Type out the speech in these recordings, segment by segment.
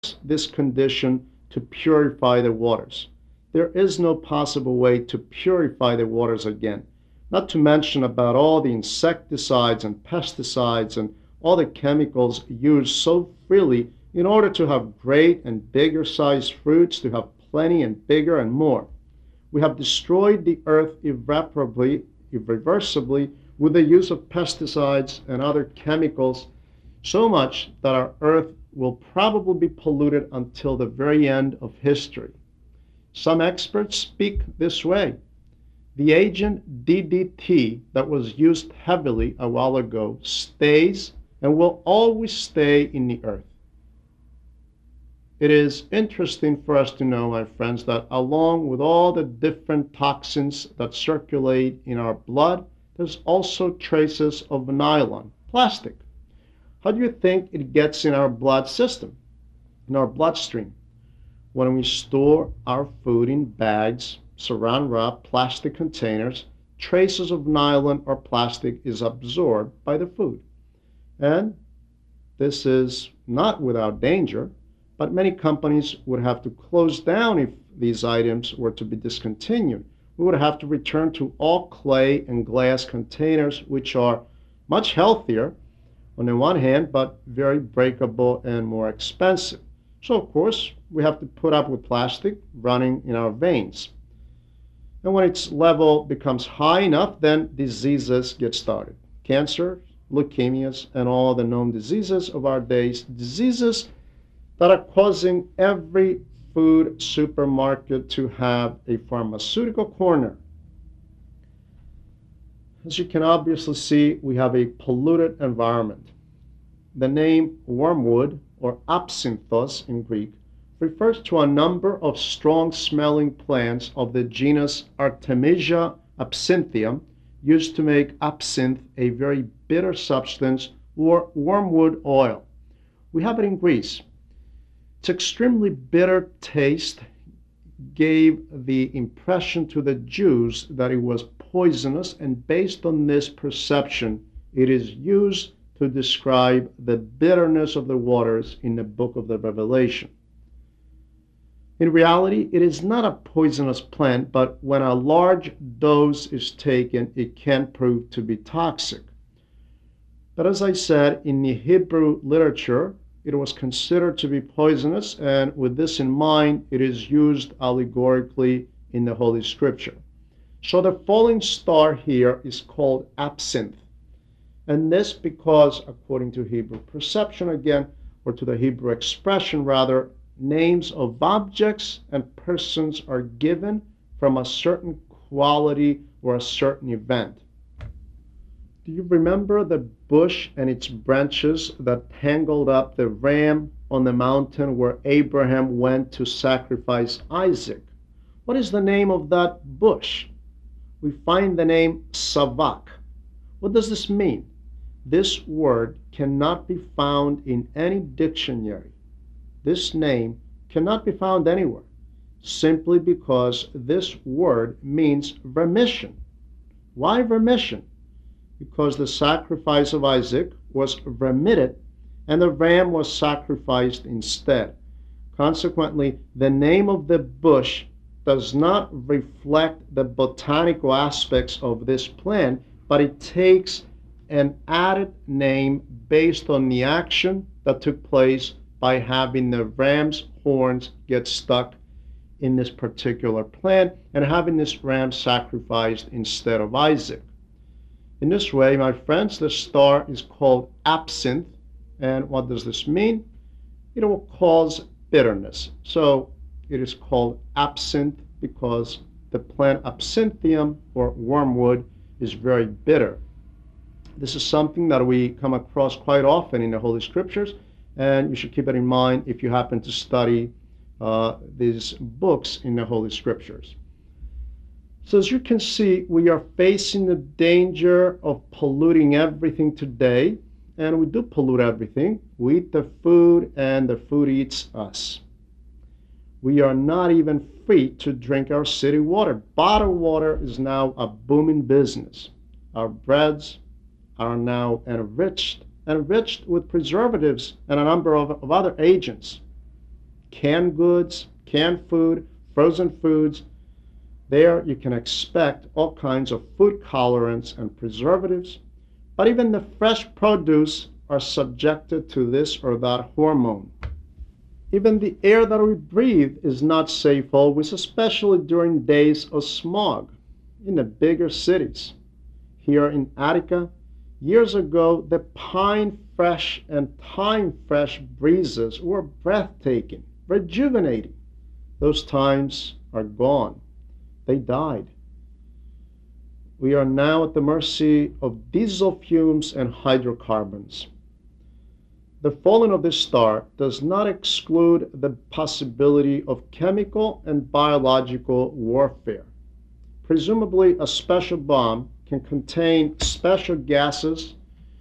this condition to purify the waters. There is no possible way to purify the waters again, not to mention about all the insecticides and pesticides and all the chemicals used so freely in order to have great and bigger sized fruits, to have plenty and bigger and more. We have destroyed the earth irreversibly with the use of pesticides and other chemicals, so much that our earth will probably be polluted until the very end of history. Some experts speak this way. The agent DDT that was used heavily a while ago stays and will always stay in the earth. It is interesting for us to know, my friends, that along with all the different toxins that circulate in our blood, there's also traces of nylon, plastic. How do you think it gets in our blood system, in our bloodstream? When we store our food in bags, saran wrap, plastic containers, traces of nylon or plastic is absorbed by the food. And this is not without danger, but many companies would have to close down if these items were to be discontinued. We would have to return to all clay and glass containers, which are much healthier on the one hand, but very breakable and more expensive. So, of course, we have to put up with plastic running in our veins. And when its level becomes high enough, then diseases get started. Cancer, leukemias, and all the known diseases of our days, diseases that are causing every food supermarket to have a pharmaceutical corner. As you can obviously see, we have a polluted environment. The name wormwood, or absinthos in Greek, refers to a number of strong-smelling plants of the genus Artemisia absinthium, used to make absinthe a very bitter substance, or wormwood oil. We have it in Greece. Its extremely bitter taste gave the impression to the Jews that it was poisonous, and based on this perception, it is used to describe the bitterness of the waters in the book of the Revelation. In reality, it is not a poisonous plant, but when a large dose is taken, it can prove to be toxic. But as I said, in the Hebrew literature, it was considered to be poisonous, and with this in mind, it is used allegorically in the Holy Scripture. So the falling star here is called absinthe. And this because, according to Hebrew perception again, or to the Hebrew expression rather, names of objects and persons are given from a certain quality or a certain event. Do you remember the bush and its branches that tangled up the ram on the mountain where Abraham went to sacrifice Isaac? What is the name of that bush? We find the name savak. What does this mean? This word cannot be found in any dictionary. This name cannot be found anywhere, simply because this word means remission. Why remission? Because the sacrifice of Isaac was remitted and the ram was sacrificed instead. Consequently, the name of the bush does not reflect the botanical aspects of this plant, but it takes an added name based on the action that took place by having the ram's horns get stuck in this particular plant and having this ram sacrificed instead of Isaac. In this way, my friends, the star is called absinthe. And what does this mean? It will cause bitterness. So it is called absinthe because the plant absinthium, or wormwood, is very bitter. This is something that we come across quite often in the Holy Scriptures, and you should keep it in mind if you happen to study these books in the Holy Scriptures. So as you can see, we are facing the danger of polluting everything today, and we do pollute everything. We eat the food, and the food eats us. We are not even free to drink our city water. Bottled water is now a booming business. Our breads are now enriched with preservatives and a number of other agents. canned goods, canned food, frozen foods. There you can expect all kinds of food colorants and preservatives, but even the fresh produce are subjected to this or that hormone. Even the air that we breathe is not safe always, especially during days of smog in the bigger cities. Here in Attica, years ago, the pine fresh and thyme fresh breezes were breathtaking, rejuvenating. Those times are gone. They died. We are now at the mercy of diesel fumes and hydrocarbons. The falling of this star does not exclude the possibility of chemical and biological warfare. Presumably, a special bomb can contain special gases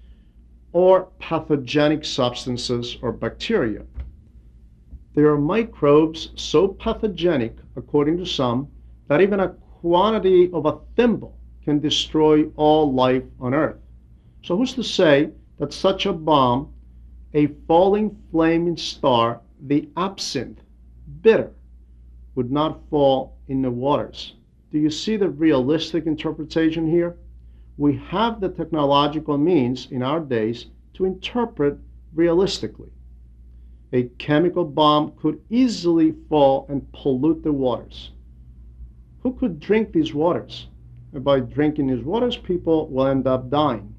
or pathogenic substances or bacteria. There are microbes so pathogenic, according to some, that even a quantity of a thimble can destroy all life on Earth. So who's to say that such a bomb, a falling flaming star, the absinthe, bitter, would not fall in the waters? Do you see the realistic interpretation here? We have the technological means in our days to interpret realistically. A chemical bomb could easily fall and pollute the waters. Who could drink these waters? And by drinking these waters, people will end up dying.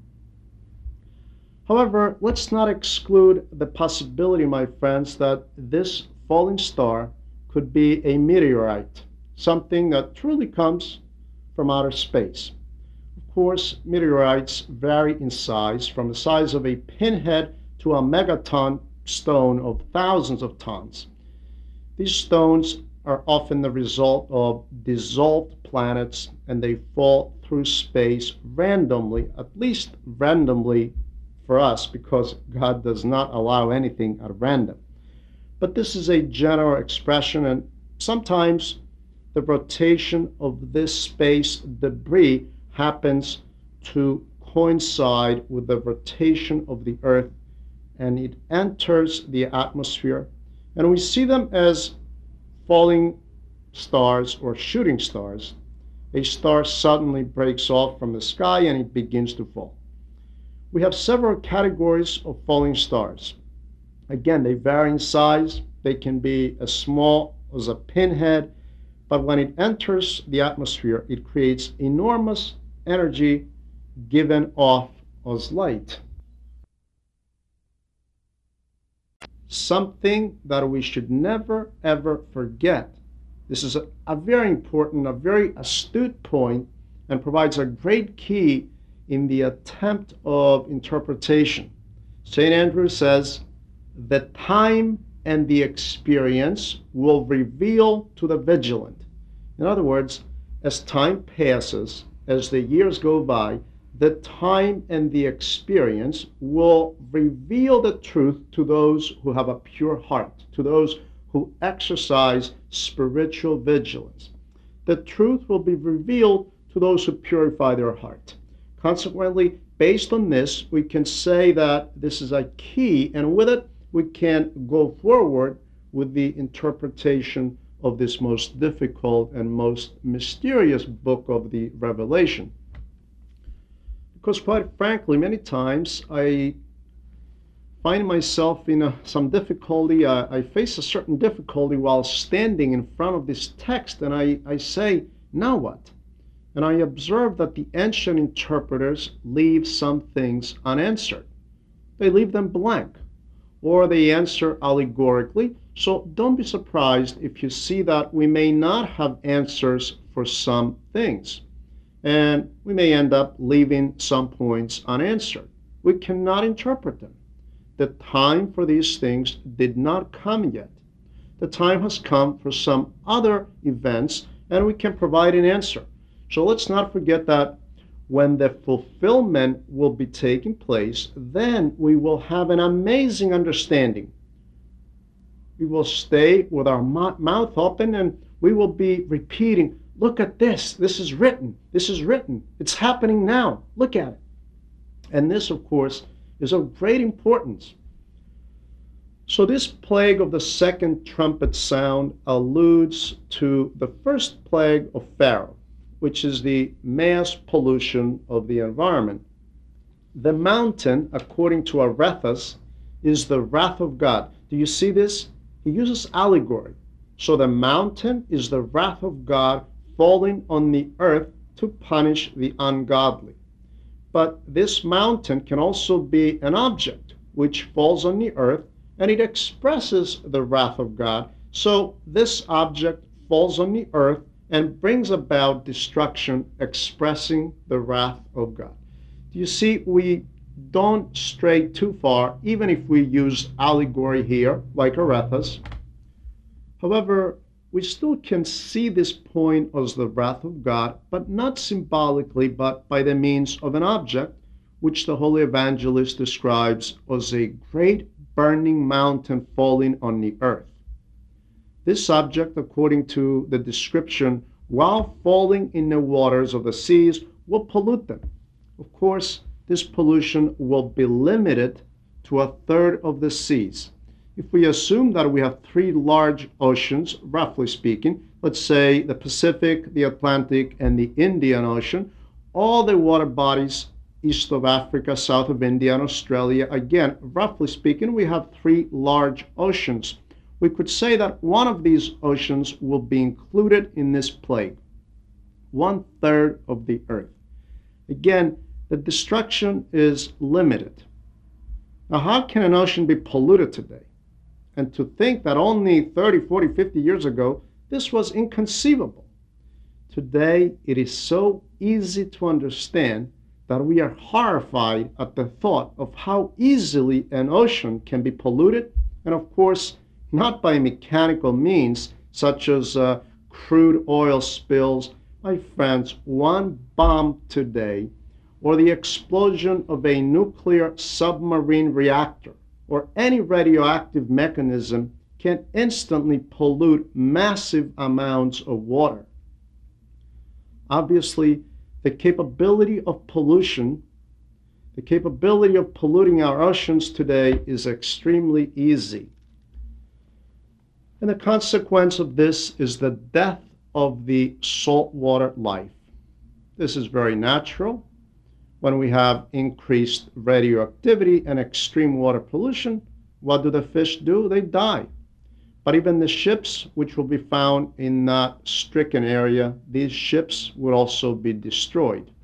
However, let's not exclude the possibility, my friends, that this falling star could be a meteorite, something that truly comes from outer space. Of course, meteorites vary in size, from the size of a pinhead to a megaton stone of thousands of tons. These stones are often the result of dissolved planets, and they fall through space randomly, at least randomly for us, because God does not allow anything at random. But this is a general expression, and sometimes the rotation of this space debris happens to coincide with the rotation of the Earth, and it enters the atmosphere, and we see them as falling stars or shooting stars. A star suddenly breaks off from the sky and it begins to fall. We have several categories of falling stars. Again, they vary in size. They can be as small as a pinhead, but when it enters the atmosphere, it creates enormous energy given off as light. Something that we should never ever forget. This is a very important, a very astute point, and provides a great key in the attempt of interpretation. St. Andrew says, "The time and the experience will reveal to the vigilant." In other words, as time passes, as the years go by, the time and the experience will reveal the truth to those who have a pure heart, to those who exercise spiritual vigilance. The truth will be revealed to those who purify their heart. Consequently, based on this, we can say that this is a key, and with it, we can go forward with the interpretation of this most difficult and most mysterious book of the Revelation. Because quite frankly, many times I find myself in some difficulty. I face a certain difficulty while standing in front of this text, and I say, now what? And I observe that the ancient interpreters leave some things unanswered. They leave them blank, or they answer allegorically. So don't be surprised if you see that we may not have answers for some things, and we may end up leaving some points unanswered. We cannot interpret them. The time for these things did not come yet. The time has come for some other events, and we can provide an answer. So let's not forget that when the fulfillment will be taking place, then we will have an amazing understanding. We will stay with our mouth open, and we will be repeating, look at this, this is written, it's happening now, look at it. And this, of course, is of great importance. So this plague of the second trumpet sound alludes to the first plague of Pharaoh, which is the mass pollution of the environment. The mountain, according to Arethas, is the wrath of God. Do you see this? He uses allegory. So the mountain is the wrath of God falling on the earth to punish the ungodly. But this mountain can also be an object which falls on the earth and it expresses the wrath of God. So this object falls on the earth and brings about destruction, expressing the wrath of God. You see, we don't stray too far, even if we use allegory here, like Arethas. However, we still can see this point as the wrath of God, but not symbolically, but by the means of an object, which the Holy Evangelist describes as a great burning mountain falling on the earth. This object, according to the description, while falling in the waters of the seas, will pollute them. Of course, this pollution will be limited to a third of the seas. If we assume that we have three large oceans, roughly speaking, let's say the Pacific, the Atlantic, and the Indian Ocean, all the water bodies east of Africa, south of India, and Australia, again, roughly speaking, we have three large oceans. We could say that one of these oceans will be included in this plague, 1/3 of the earth. Again, the destruction is limited. Now, how can an ocean be polluted today? And to think that only 30, 40, 50 years ago, this was inconceivable. Today, it is so easy to understand that we are horrified at the thought of how easily an ocean can be polluted, and of course, not by mechanical means, such as crude oil spills. My friends, one bomb today, or the explosion of a nuclear submarine reactor, or any radioactive mechanism can instantly pollute massive amounts of water. Obviously, the capability of polluting our oceans today is extremely easy. And the consequence of this is the death of the saltwater life. This is very natural. When we have increased radioactivity and extreme water pollution, what do the fish do? They die. But even the ships, which will be found in that stricken area, these ships will also be destroyed.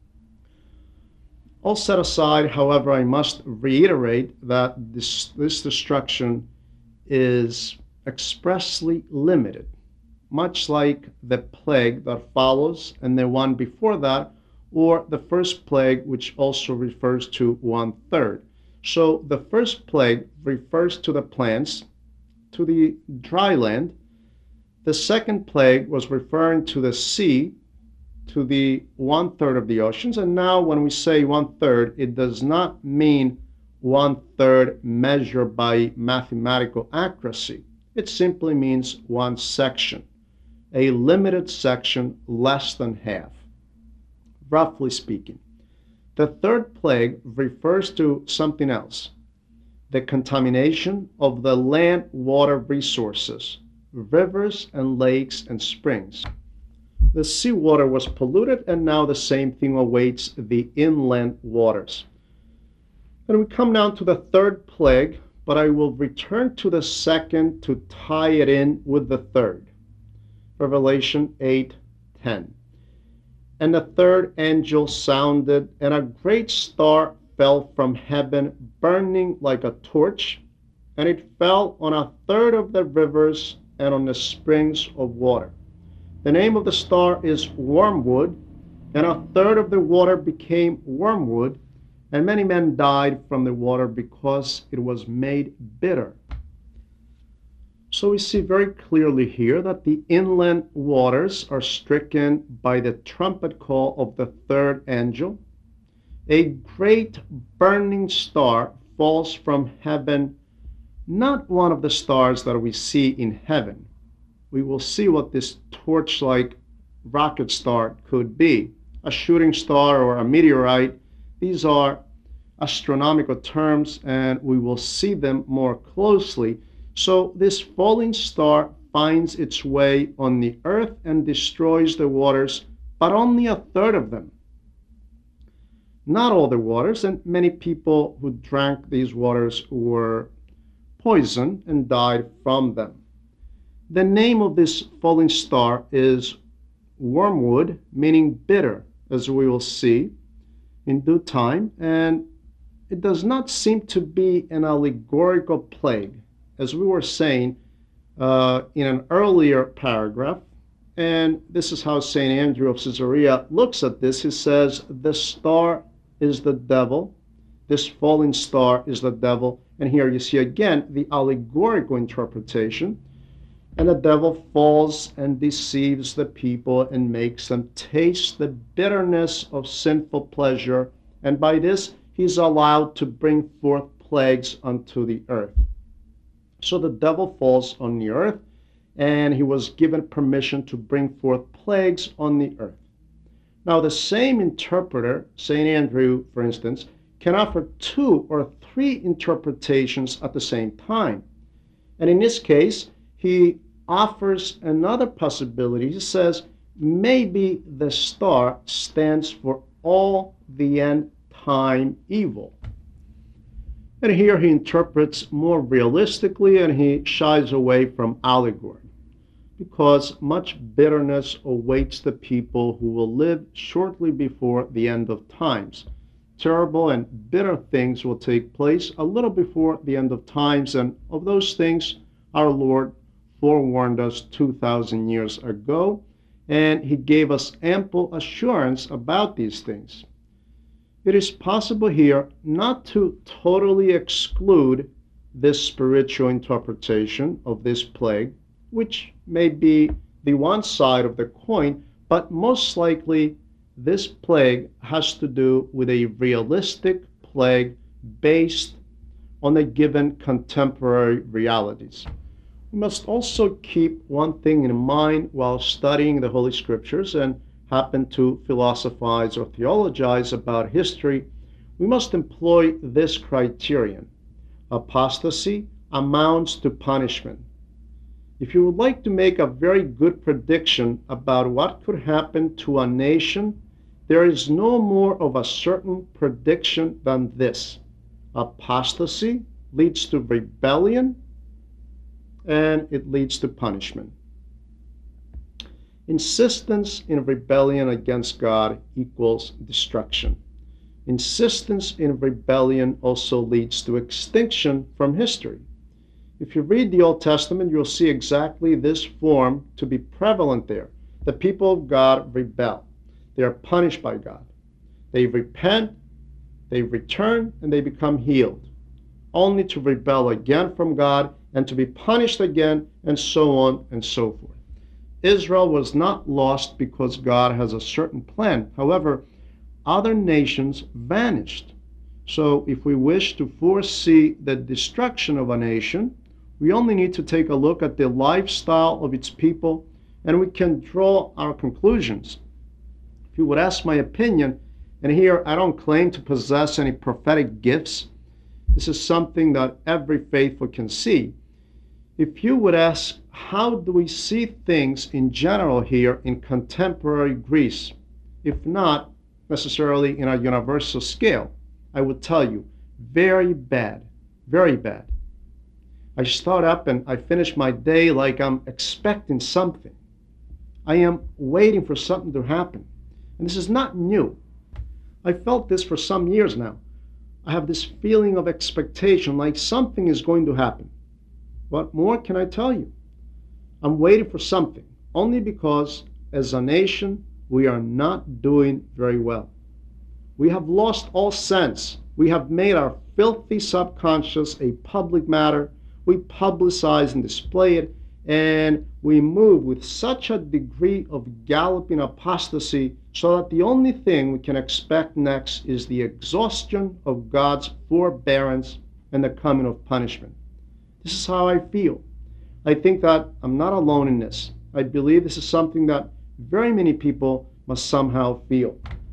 All set aside, however, I must reiterate that this destruction is expressly limited, much like the plague that follows and the one before that, or the first plague, which also refers to 1/3. So the first plague refers to the plants, to the dry land. The second plague was referring to the sea, to the 1/3 of the oceans. And now when we say 1/3, it does not mean 1/3 measured by mathematical accuracy. It simply means one section, a limited section less than half, roughly speaking. The third plague refers to something else, the contamination of the land water resources, rivers and lakes and springs. The seawater was polluted, and now the same thing awaits the inland waters. And we come now to the third plague, but I will return to the second to tie it in with the third. Revelation 8:10. And the third angel sounded, and a great star fell from heaven, burning like a torch, and it fell on 1/3 of the rivers and on the springs of water. The name of the star is Wormwood, and 1/3 of the water became wormwood, and many men died from the water because it was made bitter. So we see very clearly here that the inland waters are stricken by the trumpet call of the third angel. A great burning star falls from heaven, not one of the stars that we see in heaven. We will see what this torch-like rocket star could be. A shooting star or a meteorite. These are astronomical terms, and we will see them more closely. So this falling star finds its way on the earth and destroys the waters, but only a third of them. Not all the waters, and many people who drank these waters were poisoned and died from them. The name of this falling star is wormwood, meaning bitter, as we will see in due time, and it does not seem to be an allegorical plague, as we were saying in an earlier paragraph. And this is how St. Andrew of Caesarea looks at this. He says, the star is the devil, this falling star is the devil. And here you see again the allegorical interpretation. And the devil falls and deceives the people and makes them taste the bitterness of sinful pleasure. And by this, he's allowed to bring forth plagues unto the earth. So the devil falls on the earth, and he was given permission to bring forth plagues on the earth. Now, the same interpreter, St. Andrew, for instance, can offer 2 or 3 interpretations at the same time. And in this case, he offers another possibility. He says, maybe the star stands for all the end time evil. And here he interprets more realistically, and he shies away from allegory, because much bitterness awaits the people who will live shortly before the end of times. Terrible and bitter things will take place a little before the end of times, and of those things our Lord forewarned us 2,000 years ago, and he gave us ample assurance about these things. It is possible here not to totally exclude this spiritual interpretation of this plague, which may be the one side of the coin, but most likely this plague has to do with a realistic plague based on the given contemporary realities. We must also keep one thing in mind while studying the Holy Scriptures and happen to philosophize or theologize about history. We must employ this criterion. Apostasy amounts to punishment. If you would like to make a very good prediction about what could happen to a nation, there is no more of a certain prediction than this. Apostasy leads to rebellion, and it leads to punishment. Insistence in rebellion against God equals destruction. Insistence in rebellion also leads to extinction from history. If you read the Old Testament, you'll see exactly this form to be prevalent there. The people of God rebel. They are punished by God. They repent, they return, and they become healed, only to rebel again from God and to be punished again, and so on and so forth. Israel was not lost because God has a certain plan. However, other nations vanished. So if we wish to foresee the destruction of a nation, we only need to take a look at the lifestyle of its people, and we can draw our conclusions. If you would ask my opinion, and here I don't claim to possess any prophetic gifts, this is something that every faithful can see. If you would ask, how do we see things in general here in contemporary Greece, if not necessarily in a universal scale, I would tell you, very bad, very bad. I start up and I finish my day like I'm expecting something. I am waiting for something to happen. And this is not new. I felt this for some years now. I have this feeling of expectation, like something is going to happen. What more can I tell you? I'm waiting for something, only because as a nation, we are not doing very well. We have lost all sense. We have made our filthy subconscious a public matter. We publicize and display it, and we move with such a degree of galloping apostasy so that the only thing we can expect next is the exhaustion of God's forbearance and the coming of punishment. This is how I feel. I think that I'm not alone in this. I believe this is something that very many people must somehow feel.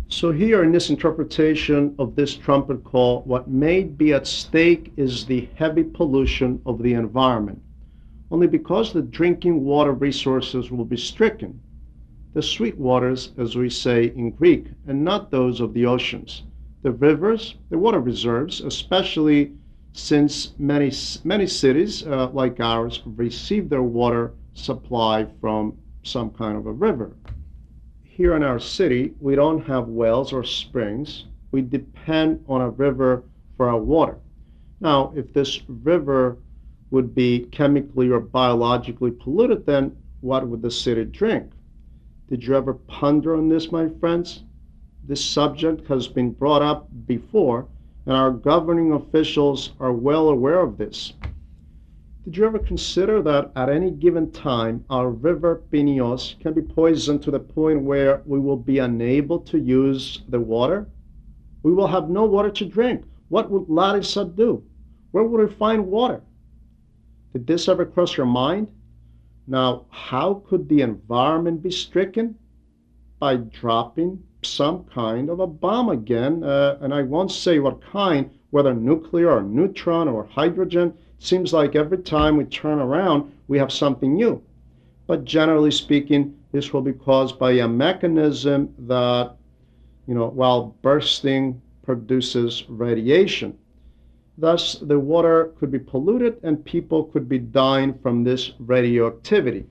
So here in this interpretation of this trumpet call, what may be at stake is the heavy pollution of the environment. Only because the drinking water resources will be stricken, the sweet waters, as we say in Greek, and not those of the oceans. The rivers, the water reserves, especially since many cities like ours receive their water supply from some kind of a river. Here in our city, we don't have wells or springs. We depend on a river for our water. Now, if this river would be chemically or biologically polluted, then what would the city drink? Did you ever ponder on this, my friends? This subject has been brought up before, and our governing officials are well aware of this. Did you ever consider that at any given time, our river Pinos can be poisoned to the point where we will be unable to use the water? We will have no water to drink. What would Larissa do? Where would we find water? Did this ever cross your mind? Now, how could the environment be stricken? By dropping some kind of a bomb again, and I won't say what kind, whether nuclear or neutron or hydrogen. It seems like every time we turn around, we have something new. But generally speaking, this will be caused by a mechanism that, while bursting, produces radiation. Thus, the water could be polluted and people could be dying from this radioactivity.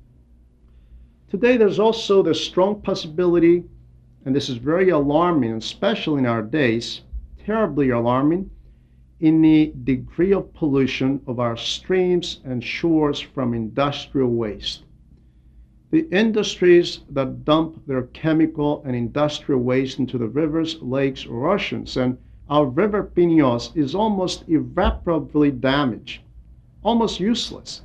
Today, there's also the strong possibility, and this is very alarming, especially in our days, terribly alarming, in the degree of pollution of our streams and shores from industrial waste. The industries that dump their chemical and industrial waste into the rivers, lakes, or oceans, and our river Pinos is almost irreparably damaged, almost useless.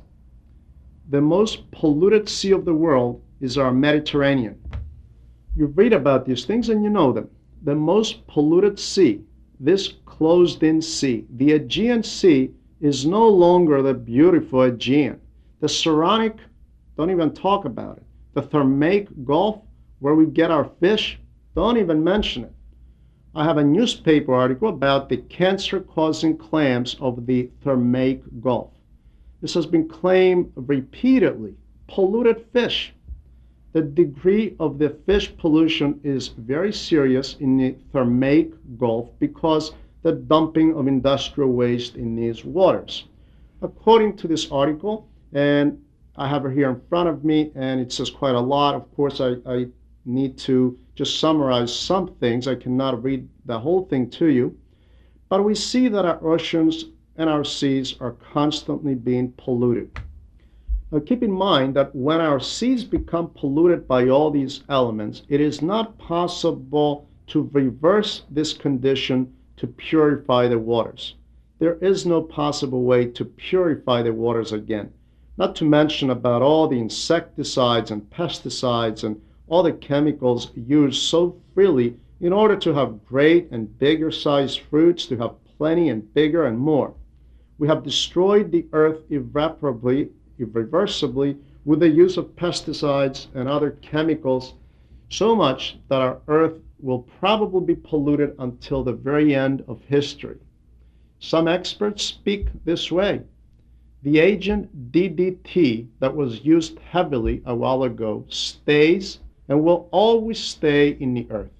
The most polluted sea of the world is our Mediterranean. You read about these things and you know them. The most polluted sea, this closed-in sea, the Aegean Sea, is no longer the beautiful Aegean. The Saronic, don't even talk about it. The Thermaic Gulf, where we get our fish, don't even mention it. I have a newspaper article about the cancer-causing clams of the Thermaic Gulf. This has been claimed repeatedly. Polluted fish. The degree of the fish pollution is very serious in the Thermaic Gulf because the dumping of industrial waste in these waters. According to this article, and I have it here in front of me, and it says quite a lot. Of course, I need to just summarize some things. I cannot read the whole thing to you. But we see that our oceans and our seas are constantly being polluted. Now keep in mind that when our seas become polluted by all these elements, it is not possible to reverse this condition to purify the waters. There is no possible way to purify the waters again. Not to mention about all the insecticides and pesticides and all the chemicals used so freely in order to have great and bigger sized fruits, to have plenty and bigger and more. We have destroyed the earth irreparably, irreversibly with the use of pesticides and other chemicals, so much that our earth will probably be polluted until the very end of history. Some experts speak this way. The agent DDT that was used heavily a while ago stays and will always stay in the earth.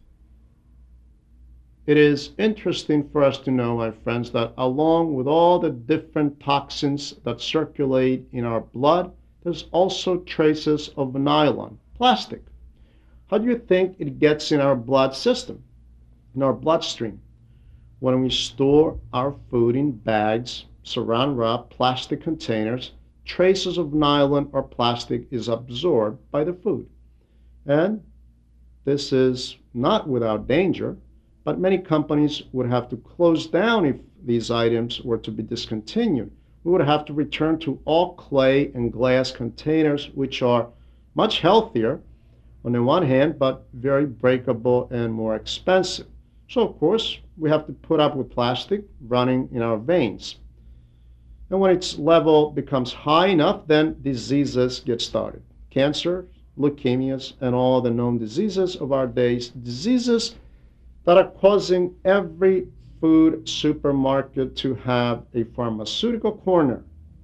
It is interesting for us to know, my friends, that along with all the different toxins that circulate in our blood, there's also traces of nylon, plastic. How do you think it gets in our blood system, in our bloodstream? When we store our food in bags, saran wrap, plastic containers, traces of nylon or plastic is absorbed by the food. And this is not without danger, but many companies would have to close down if these items were to be discontinued. We would have to return to all clay and glass containers, which are much healthier on the one hand, but very breakable and more expensive. So, of course, we have to put up with plastic running in our veins. And when its level becomes high enough, then diseases get started. Cancer, leukemias, and all the known diseases of our days, diseases that are causing every food supermarket to have a pharmaceutical corner.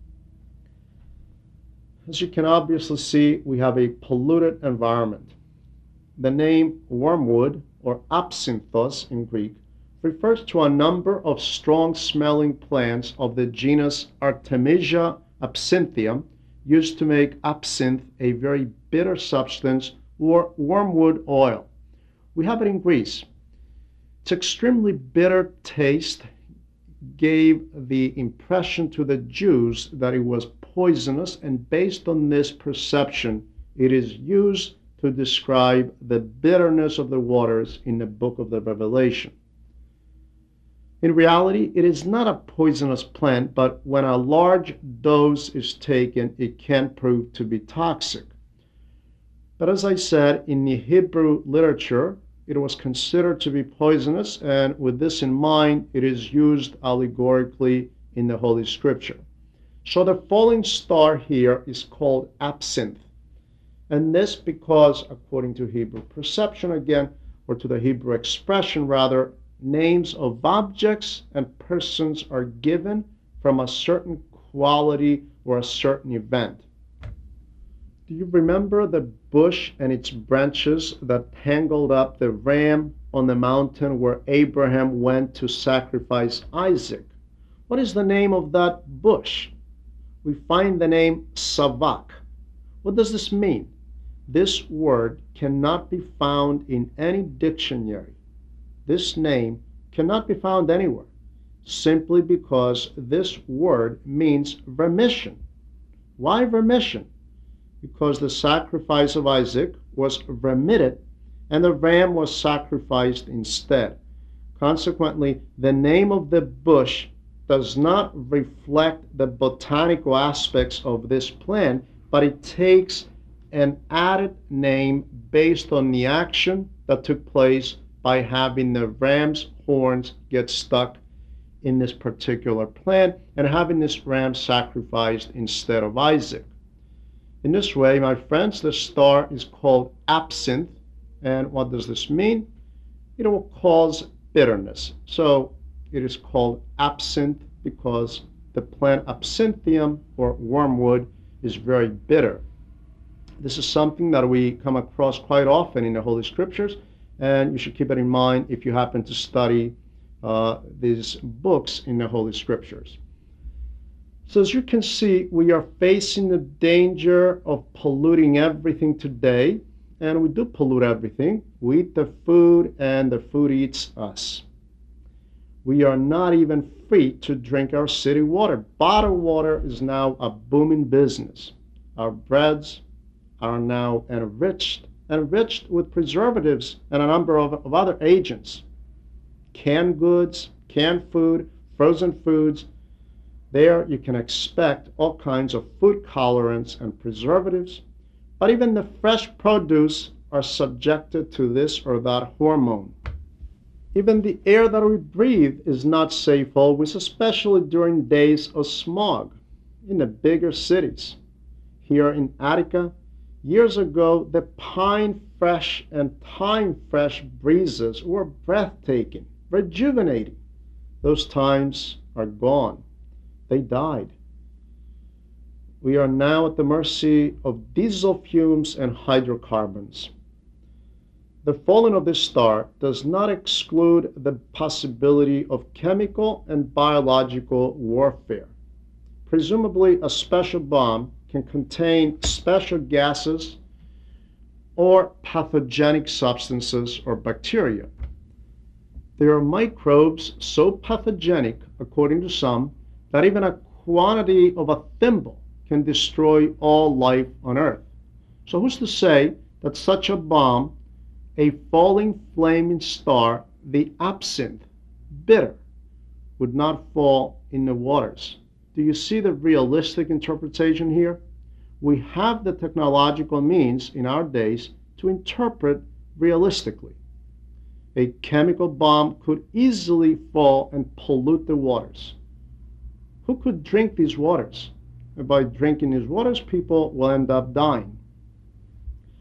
As you can obviously see, we have a polluted environment. The name wormwood, or absinthos in Greek, refers to a number of strong-smelling plants of the genus Artemisia absinthium, used to make absinthe a very bitter substance, or wormwood oil. We have it in Greece. Its extremely bitter taste gave the impression to the Jews that it was poisonous, and based on this perception, it is used to describe the bitterness of the waters in the book of the Revelation. In reality, it is not a poisonous plant, but when a large dose is taken, it can prove to be toxic. But as I said, in the Hebrew literature, it was considered to be poisonous, and with this in mind, it is used allegorically in the Holy Scripture. So the falling star here is called absinthe. And this because, according to Hebrew perception again, or to the Hebrew expression rather, names of objects and persons are given from a certain quality or a certain event. Do you remember the bush and its branches that tangled up the ram on the mountain where Abraham went to sacrifice Isaac? What is the name of that bush? We find the name savak. What does this mean? This word cannot be found in any dictionary. This name cannot be found anywhere, simply because this word means remission. Why remission? Because the sacrifice of Isaac was remitted and the ram was sacrificed instead. Consequently, the name of the bush does not reflect the botanical aspects of this plant, but it takes an added name based on the action that took place by having the ram's horns get stuck in this particular plant and having this ram sacrificed instead of Isaac. In this way, my friends, the star is called absinthe. And what does this mean? It will cause bitterness. So it is called absinthe because the plant absinthium, or wormwood, is very bitter. This is something that we come across quite often in the Holy Scriptures, and you should keep it in mind if you happen to study these books in the Holy Scriptures. So as you can see, we are facing the danger of polluting everything today, and we do pollute everything. We eat the food, and the food eats us. We are not even free to drink our city water. Bottled water is now a booming business. Our breads are now enriched with preservatives and a number of other agents. Canned goods, canned food, frozen foods. There you can expect all kinds of food colorants and preservatives, but even the fresh produce are subjected to this or that hormone. Even the air that we breathe is not safe always, especially during days of smog in the bigger cities. Here in Attica, years ago, the pine fresh and thyme fresh breezes were breathtaking, rejuvenating. Those times are gone. They died. We are now at the mercy of diesel fumes and hydrocarbons. The falling of this star does not exclude the possibility of chemical and biological warfare. Presumably, a special bomb can contain special gases or pathogenic substances or bacteria. There are microbes so pathogenic, according to some, that even a quantity of a thimble can destroy all life on Earth. So who's to say that such a bomb, a falling flaming star, the absinthe, bitter, would not fall in the waters? Do you see the realistic interpretation here? We have the technological means in our days to interpret realistically. A chemical bomb could easily fall and pollute the waters. Who could drink these waters? And by drinking these waters, people will end up dying.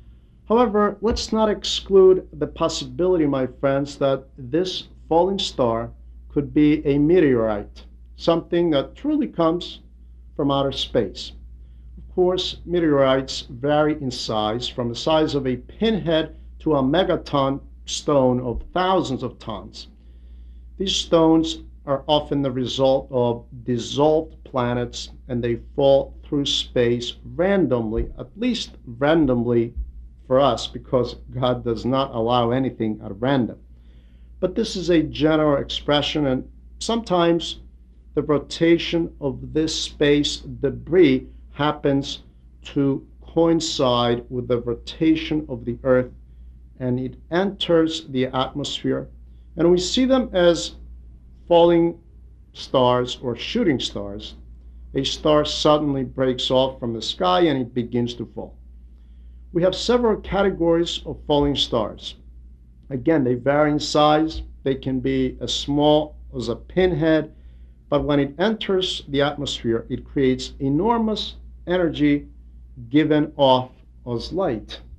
However, let's not exclude the possibility, my friends, that this falling star could be a meteorite, something that truly comes from outer space. Of course, meteorites vary in size from the size of a pinhead to a megaton stone of thousands of tons. These stones are often the result of dissolved planets and they fall through space randomly, at least randomly for us, because God does not allow anything at random. But this is a general expression, and sometimes the rotation of this space debris happens to coincide with the rotation of the Earth and it enters the atmosphere. And we see them as falling stars or shooting stars. A star suddenly breaks off from the sky and it begins to fall. We have several categories of falling stars. Again, they vary in size. They can be as small as a pinhead, but when it enters the atmosphere, it creates enormous energy given off as light.